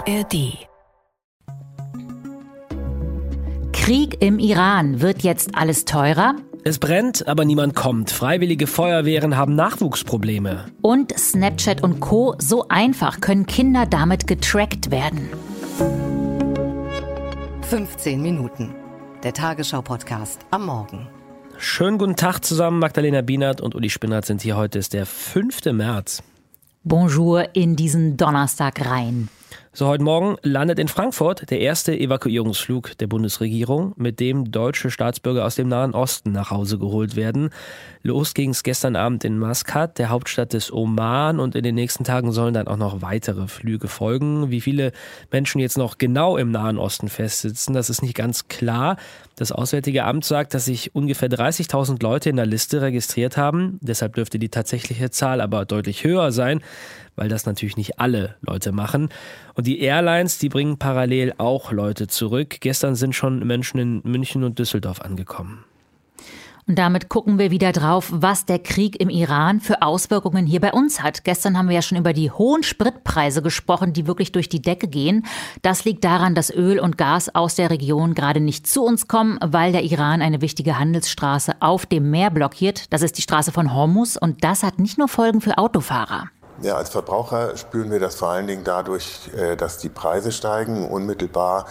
ARD. Krieg im Iran. Wird jetzt alles teurer? Es brennt, aber niemand kommt. Freiwillige Feuerwehren haben Nachwuchsprobleme. Und Snapchat und Co. So einfach können Kinder damit getrackt werden. 15 Minuten. Der Tagesschau-Podcast am Morgen. Schönen guten Tag zusammen. Magdalena Bienert und Uli Spinnert sind hier. Heute ist der 5. März. Bonjour in diesen Donnerstag rein. So, heute Morgen landet in Frankfurt der erste Evakuierungsflug der Bundesregierung, mit dem deutsche Staatsbürger aus dem Nahen Osten nach Hause geholt werden. Los ging es gestern Abend in Maskat, der Hauptstadt des Oman, und in den nächsten Tagen sollen dann auch noch weitere Flüge folgen. Wie viele Menschen jetzt noch genau im Nahen Osten festsitzen, das ist nicht ganz klar. Das Auswärtige Amt sagt, dass sich ungefähr 30.000 Leute in der Liste registriert haben. Deshalb dürfte die tatsächliche Zahl aber deutlich höher sein, weil das natürlich nicht alle Leute machen. Und die Airlines, die bringen parallel auch Leute zurück. Gestern sind schon Menschen in München und Düsseldorf angekommen. Und damit gucken wir wieder drauf, was der Krieg im Iran für Auswirkungen hier bei uns hat. Gestern haben wir ja schon über die hohen Spritpreise gesprochen, die wirklich durch die Decke gehen. Das liegt daran, dass Öl und Gas aus der Region gerade nicht zu uns kommen, weil der Iran eine wichtige Handelsstraße auf dem Meer blockiert. Das ist die Straße von Hormuz, und das hat nicht nur Folgen für Autofahrer. Ja, als Verbraucher spüren wir das vor allen Dingen dadurch, dass die Preise steigen, unmittelbar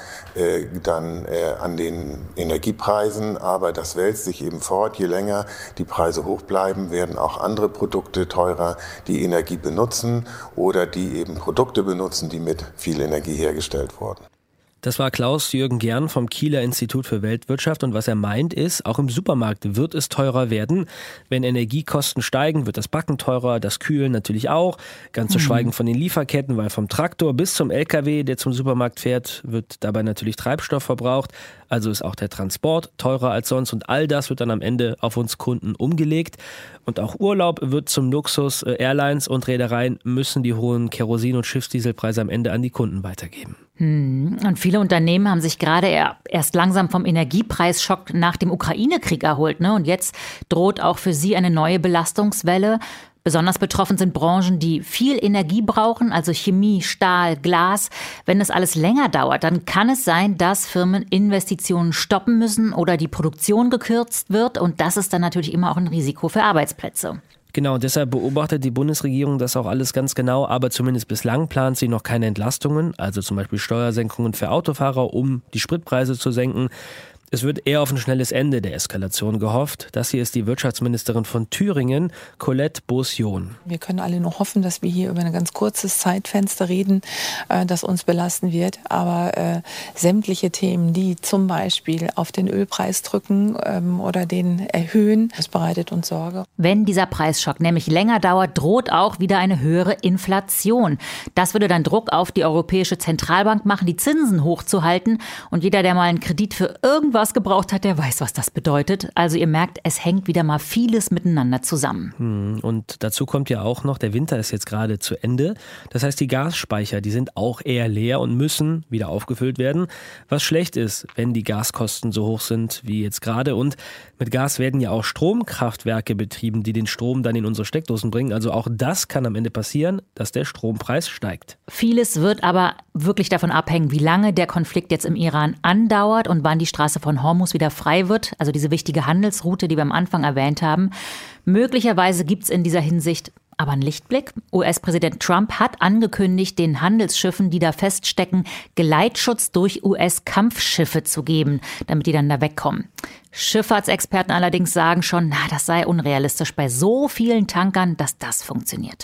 dann an den Energiepreisen. Aber das wälzt sich eben fort. Je länger die Preise hoch bleiben, werden auch andere Produkte teurer, die Energie benutzen oder die eben Produkte benutzen, die mit viel Energie hergestellt wurden. Das war Klaus-Jürgen Gern vom Kieler Institut für Weltwirtschaft, und was er meint ist, auch im Supermarkt wird es teurer werden. Wenn Energiekosten steigen, wird das Backen teurer, das Kühlen natürlich auch. Ganz zu schweigen von den Lieferketten, weil vom Traktor bis zum LKW, der zum Supermarkt fährt, wird dabei natürlich Treibstoff verbraucht. Also ist auch der Transport teurer als sonst, und all das wird dann am Ende auf uns Kunden umgelegt. Und auch Urlaub wird zum Luxus. Airlines und Reedereien müssen die hohen Kerosin- und Schiffsdieselpreise am Ende an die Kunden weitergeben. Und viele Unternehmen haben sich gerade erst langsam vom Energiepreisschock nach dem Ukraine-Krieg erholt, ne? Und jetzt droht auch für sie eine neue Belastungswelle. Besonders betroffen sind Branchen, die viel Energie brauchen, also Chemie, Stahl, Glas. Wenn es alles länger dauert, dann kann es sein, dass Firmen Investitionen stoppen müssen oder die Produktion gekürzt wird. Und das ist dann natürlich immer auch ein Risiko für Arbeitsplätze. Genau, deshalb beobachtet die Bundesregierung das auch alles ganz genau, aber zumindest bislang plant sie noch keine Entlastungen, also zum Beispiel Steuersenkungen für Autofahrer, um die Spritpreise zu senken. Es wird eher auf ein schnelles Ende der Eskalation gehofft. Das hier ist die Wirtschaftsministerin von Thüringen, Colette Beaussion. Wir können alle nur hoffen, dass wir hier über ein ganz kurzes Zeitfenster reden, das uns belasten wird. Aber sämtliche Themen, die zum Beispiel auf den Ölpreis drücken oder den erhöhen, das bereitet uns Sorge. Wenn dieser Preisschock nämlich länger dauert, droht auch wieder eine höhere Inflation. Das würde dann Druck auf die Europäische Zentralbank machen, die Zinsen hochzuhalten. Und jeder, der mal einen Kredit für irgendwas gebraucht hat, der weiß, was das bedeutet. Also ihr merkt, es hängt wieder mal vieles miteinander zusammen. Und dazu kommt ja auch noch, der Winter ist jetzt gerade zu Ende. Das heißt, die Gasspeicher, die sind auch eher leer und müssen wieder aufgefüllt werden. Was schlecht ist, wenn die Gaskosten so hoch sind wie jetzt gerade. Und mit Gas werden ja auch Stromkraftwerke betrieben, die den Strom dann in unsere Steckdosen bringen. Also auch das kann am Ende passieren, dass der Strompreis steigt. Vieles wird aber wirklich davon abhängen, wie lange der Konflikt jetzt im Iran andauert und wann die Straße von Hormuz wieder frei wird, also diese wichtige Handelsroute, die wir am Anfang erwähnt haben. Möglicherweise gibt es in dieser Hinsicht aber einen Lichtblick. US-Präsident Trump hat angekündigt, den Handelsschiffen, die da feststecken, Geleitschutz durch US-Kampfschiffe zu geben, damit die dann da wegkommen. Schifffahrtsexperten allerdings sagen schon, das sei unrealistisch bei so vielen Tankern, dass das funktioniert.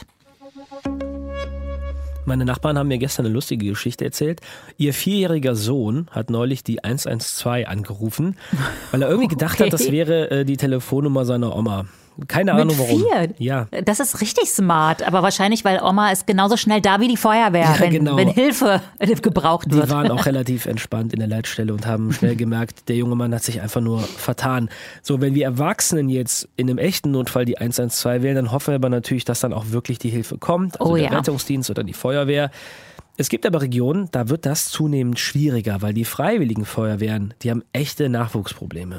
Meine Nachbarn haben mir gestern eine lustige Geschichte erzählt. Ihr 4-jähriger Sohn hat neulich die 112 angerufen, weil er irgendwie gedacht hat, das wäre die Telefonnummer seiner Oma. Keine Ahnung warum. Mit 4? Ja. Das ist richtig smart, aber wahrscheinlich, weil Oma ist genauso schnell da wie die Feuerwehr, wenn Hilfe gebraucht wird. Die waren auch relativ entspannt in der Leitstelle und haben schnell gemerkt, der junge Mann hat sich einfach nur vertan. So, wenn wir Erwachsenen jetzt in einem echten Notfall die 112 wählen, dann hoffen wir aber natürlich, dass dann auch wirklich die Hilfe kommt, also der Rettungsdienst oder die Feuerwehr. Es gibt aber Regionen, da wird das zunehmend schwieriger, weil die freiwilligen Feuerwehren, die haben echte Nachwuchsprobleme.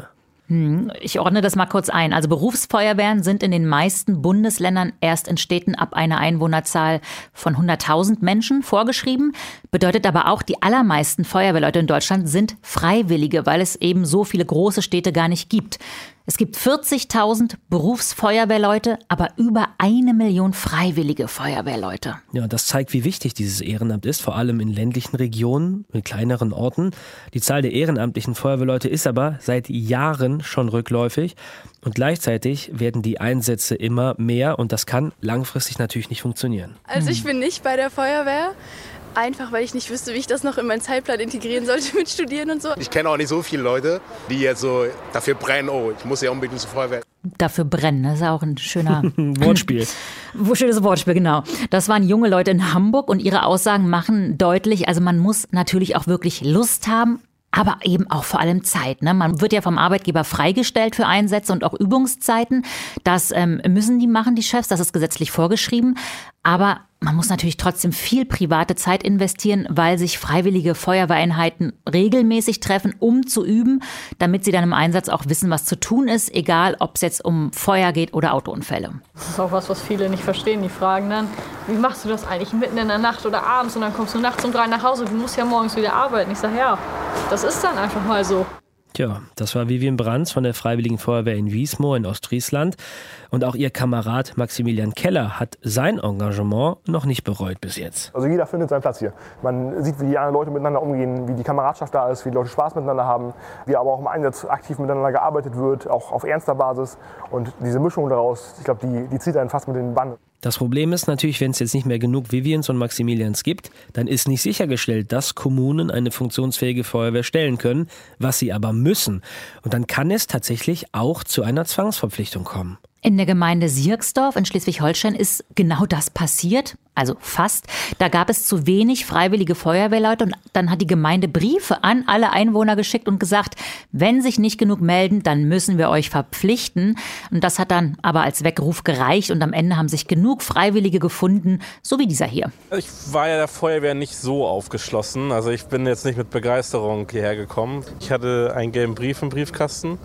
Ich ordne das mal kurz ein. Also Berufsfeuerwehren sind in den meisten Bundesländern erst in Städten ab einer Einwohnerzahl von 100.000 Menschen vorgeschrieben. Bedeutet aber auch, die allermeisten Feuerwehrleute in Deutschland sind Freiwillige, weil es eben so viele große Städte gar nicht gibt. Es gibt 40.000 Berufsfeuerwehrleute, aber über 1 Million freiwillige Feuerwehrleute. Ja, das zeigt, wie wichtig dieses Ehrenamt ist, vor allem in ländlichen Regionen, in kleineren Orten. Die Zahl der ehrenamtlichen Feuerwehrleute ist aber seit Jahren schon rückläufig. Und gleichzeitig werden die Einsätze immer mehr und das kann langfristig natürlich nicht funktionieren. Also ich bin nicht bei der Feuerwehr. Einfach, weil ich nicht wüsste, wie ich das noch in meinen Zeitplan integrieren sollte mit Studieren und so. Ich kenne auch nicht so viele Leute, die jetzt so dafür brennen, ich muss ja unbedingt zur Feuerwehr. Dafür brennen, das ist auch ein schöner Wortspiel. Schönes Wortspiel, genau. Das waren junge Leute in Hamburg und ihre Aussagen machen deutlich, also man muss natürlich auch wirklich Lust haben, aber eben auch vor allem Zeit. Ne? Man wird ja vom Arbeitgeber freigestellt für Einsätze und auch Übungszeiten. Das müssen die machen, die Chefs, das ist gesetzlich vorgeschrieben. Aber man muss natürlich trotzdem viel private Zeit investieren, weil sich freiwillige Feuerwehreinheiten regelmäßig treffen, um zu üben, damit sie dann im Einsatz auch wissen, was zu tun ist, egal ob es jetzt um Feuer geht oder Autounfälle. Das ist auch was viele nicht verstehen. Die fragen dann, wie machst du das eigentlich mitten in der Nacht oder abends und dann kommst du nachts um 3 nach Hause, du musst ja morgens wieder arbeiten. Ich sage, ja, das ist dann einfach mal so. Tja, das war Vivian Brands von der Freiwilligen Feuerwehr in Wiesmoor in Ostfriesland. Und auch ihr Kamerad Maximilian Keller hat sein Engagement noch nicht bereut bis jetzt. Also jeder findet seinen Platz hier. Man sieht, wie die anderen Leute miteinander umgehen, wie die Kameradschaft da ist, wie die Leute Spaß miteinander haben, wie aber auch im Einsatz aktiv miteinander gearbeitet wird, auch auf ernster Basis. Und diese Mischung daraus, ich glaube, die zieht einen fast mit den Bann. Das Problem ist natürlich, wenn es jetzt nicht mehr genug Vivians und Maximilians gibt, dann ist nicht sichergestellt, dass Kommunen eine funktionsfähige Feuerwehr stellen können, was sie aber müssen. Und dann kann es tatsächlich auch zu einer Zwangsverpflichtung kommen. In der Gemeinde Sierksdorf in Schleswig-Holstein ist genau das passiert, also fast. Da gab es zu wenig freiwillige Feuerwehrleute und dann hat die Gemeinde Briefe an alle Einwohner geschickt und gesagt, wenn sich nicht genug melden, dann müssen wir euch verpflichten. Und das hat dann aber als Weckruf gereicht und am Ende haben sich genug Freiwillige gefunden, so wie dieser hier. Ich war ja der Feuerwehr nicht so aufgeschlossen, also ich bin jetzt nicht mit Begeisterung hierher gekommen. Ich hatte einen gelben Brief im Briefkasten.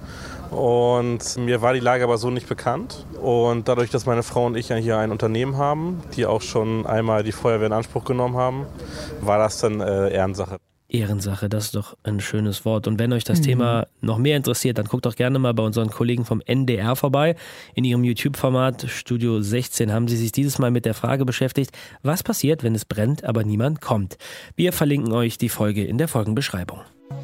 Und mir war die Lage aber so nicht bekannt. Und dadurch, dass meine Frau und ich ja hier ein Unternehmen haben, die auch schon einmal die Feuerwehr in Anspruch genommen haben, war das dann Ehrensache. Ehrensache, das ist doch ein schönes Wort. Und wenn euch das Thema noch mehr interessiert, dann guckt doch gerne mal bei unseren Kollegen vom NDR vorbei. In ihrem YouTube-Format Studio 16 haben sie sich dieses Mal mit der Frage beschäftigt, was passiert, wenn es brennt, aber niemand kommt. Wir verlinken euch die Folge in der Folgenbeschreibung.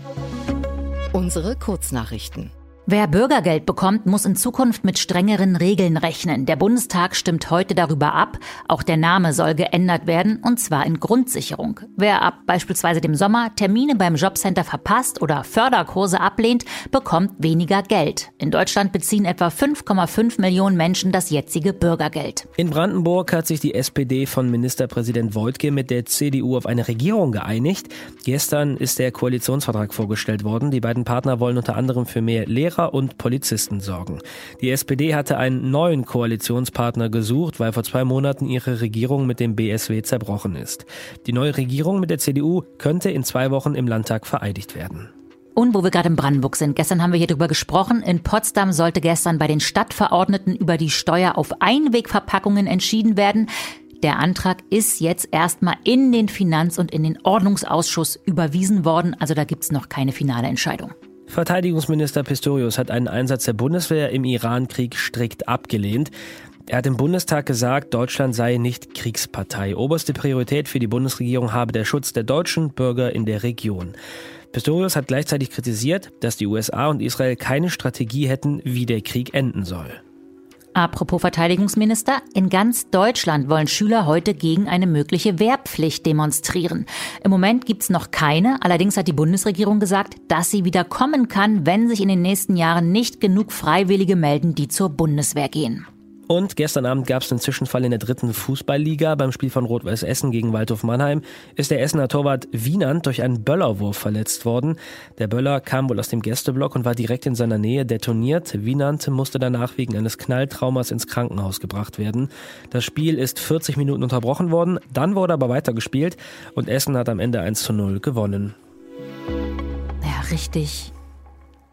Unsere Kurznachrichten. Wer Bürgergeld bekommt, muss in Zukunft mit strengeren Regeln rechnen. Der Bundestag stimmt heute darüber ab. Auch der Name soll geändert werden, und zwar in Grundsicherung. Wer ab beispielsweise dem Sommer Termine beim Jobcenter verpasst oder Förderkurse ablehnt, bekommt weniger Geld. In Deutschland beziehen etwa 5,5 Millionen Menschen das jetzige Bürgergeld. In Brandenburg hat sich die SPD von Ministerpräsident Woidke mit der CDU auf eine Regierung geeinigt. Gestern ist der Koalitionsvertrag vorgestellt worden. Die beiden Partner wollen unter anderem für mehr Lehrer und Polizisten sorgen. Die SPD hatte einen neuen Koalitionspartner gesucht, weil vor 2 Monaten ihre Regierung mit dem BSW zerbrochen ist. Die neue Regierung mit der CDU könnte in 2 Wochen im Landtag vereidigt werden. Und wo wir gerade in Brandenburg sind, gestern haben wir hier drüber gesprochen, in Potsdam sollte gestern bei den Stadtverordneten über die Steuer auf Einwegverpackungen entschieden werden. Der Antrag ist jetzt erstmal in den Finanz- und in den Ordnungsausschuss überwiesen worden, also da gibt es noch keine finale Entscheidung. Verteidigungsminister Pistorius hat einen Einsatz der Bundeswehr im Irankrieg strikt abgelehnt. Er hat im Bundestag gesagt, Deutschland sei nicht Kriegspartei. Oberste Priorität für die Bundesregierung habe der Schutz der deutschen Bürger in der Region. Pistorius hat gleichzeitig kritisiert, dass die USA und Israel keine Strategie hätten, wie der Krieg enden soll. Apropos Verteidigungsminister, in ganz Deutschland wollen Schüler heute gegen eine mögliche Wehrpflicht demonstrieren. Im Moment gibt's noch keine, allerdings hat die Bundesregierung gesagt, dass sie wieder kommen kann, wenn sich in den nächsten Jahren nicht genug Freiwillige melden, die zur Bundeswehr gehen. Und gestern Abend gab es einen Zwischenfall in der 3. Fußballliga. Beim Spiel von Rot-Weiß Essen gegen Waldhof Mannheim ist der Essener Torwart Wienand durch einen Böllerwurf verletzt worden. Der Böller kam wohl aus dem Gästeblock und war direkt in seiner Nähe detoniert. Wienand musste danach wegen eines Knalltraumas ins Krankenhaus gebracht werden. Das Spiel ist 40 Minuten unterbrochen worden, dann wurde aber weitergespielt und Essen hat am Ende 1:0 gewonnen. Ja, richtig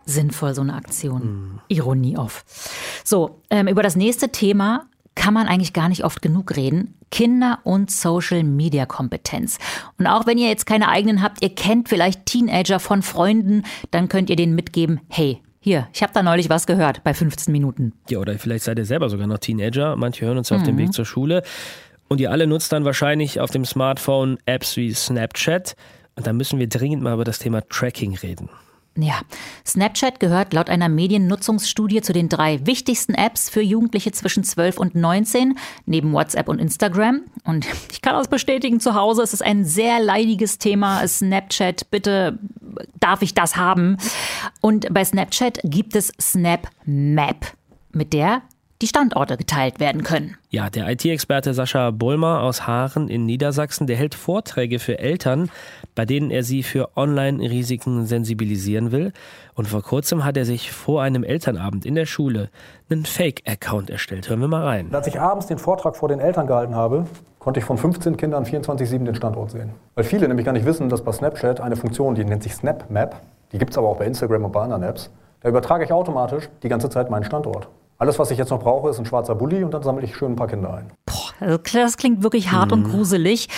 sinnvoll, so eine Aktion. Ironie off. So, über das nächste Thema kann man eigentlich gar nicht oft genug reden. Kinder- und Social-Media-Kompetenz. Und auch wenn ihr jetzt keine eigenen habt, ihr kennt vielleicht Teenager von Freunden, dann könnt ihr denen mitgeben, hey, hier, ich habe da neulich was gehört bei 15 Minuten. Ja, oder vielleicht seid ihr selber sogar noch Teenager. Manche hören uns auf dem Weg zur Schule. Und ihr alle nutzt dann wahrscheinlich auf dem Smartphone Apps wie Snapchat. Und da müssen wir dringend mal über das Thema Tracking reden. Ja, Snapchat gehört laut einer Mediennutzungsstudie zu den 3 wichtigsten Apps für Jugendliche zwischen 12 und 19, neben WhatsApp und Instagram. Und ich kann das bestätigen, zu Hause ist es ein sehr leidiges Thema. Snapchat, bitte darf ich das haben? Und bei Snapchat gibt es Snap Map, mit der die Standorte geteilt werden können. Ja, der IT-Experte Sascha Bollmer aus Haaren in Niedersachsen, der hält Vorträge für Eltern, bei denen er sie für Online-Risiken sensibilisieren will. Und vor kurzem hat er sich vor einem Elternabend in der Schule einen Fake-Account erstellt. Hören wir mal rein. Als ich abends den Vortrag vor den Eltern gehalten habe, konnte ich von 15 Kindern 24/7 den Standort sehen. Weil viele nämlich gar nicht wissen, dass bei Snapchat eine Funktion, die nennt sich Snap Map, die gibt es aber auch bei Instagram und bei anderen Apps, da übertrage ich automatisch die ganze Zeit meinen Standort. Alles, was ich jetzt noch brauche, ist ein schwarzer Bulli und dann sammle ich schön ein paar Kinder ein. Also das klingt wirklich hart und gruselig.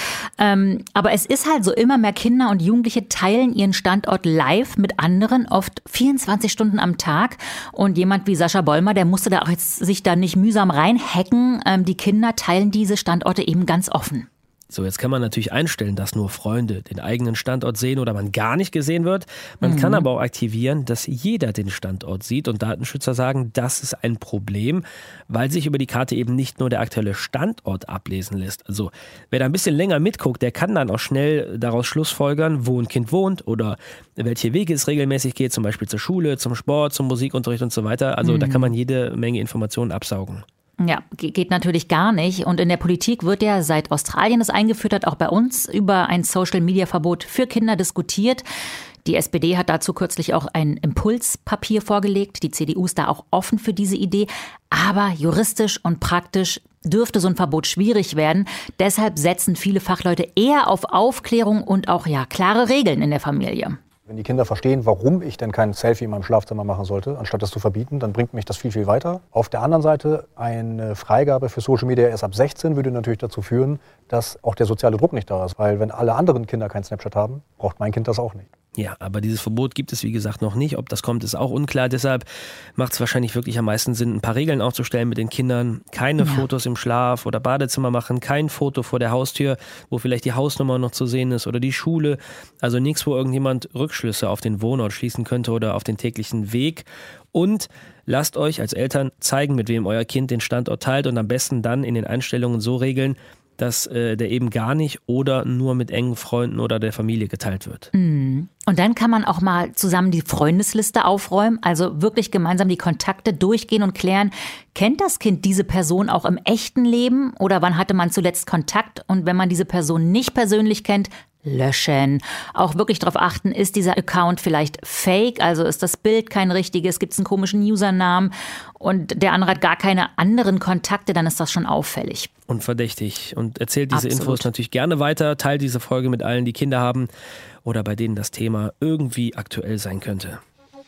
Aber es ist halt so, immer mehr Kinder und Jugendliche teilen ihren Standort live mit anderen, oft 24 Stunden am Tag. Und jemand wie Sascha Bollmer, der musste da auch jetzt sich da nicht mühsam reinhacken. Die Kinder teilen diese Standorte eben ganz offen. So, jetzt kann man natürlich einstellen, dass nur Freunde den eigenen Standort sehen oder man gar nicht gesehen wird. Man kann aber auch aktivieren, dass jeder den Standort sieht. Und Datenschützer sagen, das ist ein Problem, weil sich über die Karte eben nicht nur der aktuelle Standort ablesen lässt. Also wer da ein bisschen länger mitguckt, der kann dann auch schnell daraus schlussfolgern, wo ein Kind wohnt oder welche Wege es regelmäßig geht, zum Beispiel zur Schule, zum Sport, zum Musikunterricht und so weiter. Also da kann man jede Menge Informationen absaugen. Ja, geht natürlich gar nicht. Und in der Politik wird ja, seit Australien es eingeführt hat, auch bei uns über ein Social-Media-Verbot für Kinder diskutiert. Die SPD hat dazu kürzlich auch ein Impulspapier vorgelegt. Die CDU ist da auch offen für diese Idee. Aber juristisch und praktisch dürfte so ein Verbot schwierig werden. Deshalb setzen viele Fachleute eher auf Aufklärung und auch klare Regeln in der Familie. Wenn die Kinder verstehen, warum ich denn kein Selfie in meinem Schlafzimmer machen sollte, anstatt das zu verbieten, dann bringt mich das viel, viel weiter. Auf der anderen Seite, eine Freigabe für Social Media erst ab 16 würde natürlich dazu führen, dass auch der soziale Druck nicht da ist. Weil wenn alle anderen Kinder kein Snapchat haben, braucht mein Kind das auch nicht. Ja, aber dieses Verbot gibt es, wie gesagt, noch nicht. Ob das kommt, ist auch unklar. Deshalb macht es wahrscheinlich wirklich am meisten Sinn, ein paar Regeln aufzustellen mit den Kindern. Keine Fotos im Schlaf- oder Badezimmer machen, kein Foto vor der Haustür, wo vielleicht die Hausnummer noch zu sehen ist oder die Schule. Also nichts, wo irgendjemand Rückschlüsse auf den Wohnort schließen könnte oder auf den täglichen Weg. Und lasst euch als Eltern zeigen, mit wem euer Kind den Standort teilt und am besten dann in den Einstellungen so regeln, dass der eben gar nicht oder nur mit engen Freunden oder der Familie geteilt wird. Und dann kann man auch mal zusammen die Freundesliste aufräumen, also wirklich gemeinsam die Kontakte durchgehen und klären, kennt das Kind diese Person auch im echten Leben oder wann hatte man zuletzt Kontakt? Und wenn man diese Person nicht persönlich kennt, löschen. Auch wirklich darauf achten, ist dieser Account vielleicht fake, also ist das Bild kein richtiges, gibt es einen komischen Usernamen und der andere hat gar keine anderen Kontakte, dann ist das schon auffällig. Und verdächtig. Und erzählt diese Infos natürlich gerne weiter, teilt diese Folge mit allen, die Kinder haben oder bei denen das Thema irgendwie aktuell sein könnte.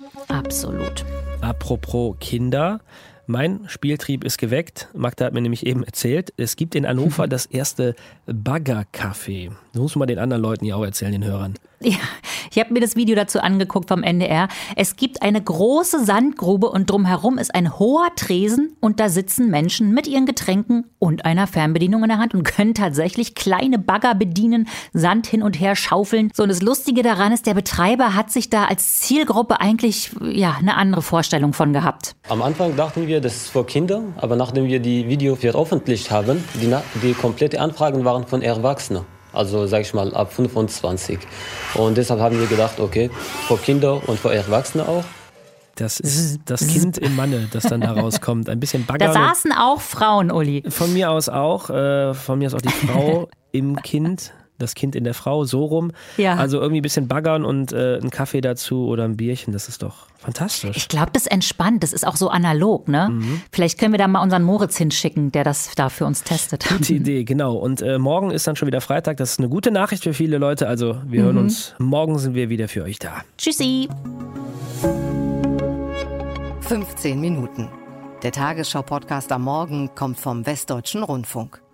Absolut. Apropos Kinder. Mein Spieltrieb ist geweckt. Magda hat mir nämlich eben erzählt, es gibt in Hannover das erste Baggercafé. Das muss man den anderen Leuten ja auch erzählen, den Hörern. Ja, ich habe mir das Video dazu angeguckt vom NDR. Es gibt eine große Sandgrube und drumherum ist ein hoher Tresen und da sitzen Menschen mit ihren Getränken und einer Fernbedienung in der Hand und können tatsächlich kleine Bagger bedienen, Sand hin und her schaufeln. So, und das Lustige daran ist, der Betreiber hat sich da als Zielgruppe eigentlich eine andere Vorstellung von gehabt. Am Anfang dachten wir, das ist für Kinder, aber nachdem wir die Video veröffentlicht haben, die komplette Anfragen waren von Erwachsenen. Also sage ich mal ab 25. Und deshalb haben wir gedacht, okay, für Kinder und für Erwachsene auch. Das ist das Kind im Manne, das dann da rauskommt. Ein bisschen Bagger. Da saßen auch Frauen, Uli. Von mir aus auch. Von mir aus auch die Frau im Kind. Das Kind in der Frau, so rum. Ja. Also irgendwie ein bisschen baggern und einen Kaffee dazu oder ein Bierchen, das ist doch fantastisch. Ich glaube, das entspannt, das ist auch so analog, ne? Vielleicht können wir da mal unseren Moritz hinschicken, der das da für uns testet. Gute Idee, genau. Und morgen ist dann schon wieder Freitag, das ist eine gute Nachricht für viele Leute, also wir hören uns, morgen sind wir wieder für euch da. Tschüssi! 15 Minuten. Der Tagesschau-Podcast am Morgen kommt vom Westdeutschen Rundfunk.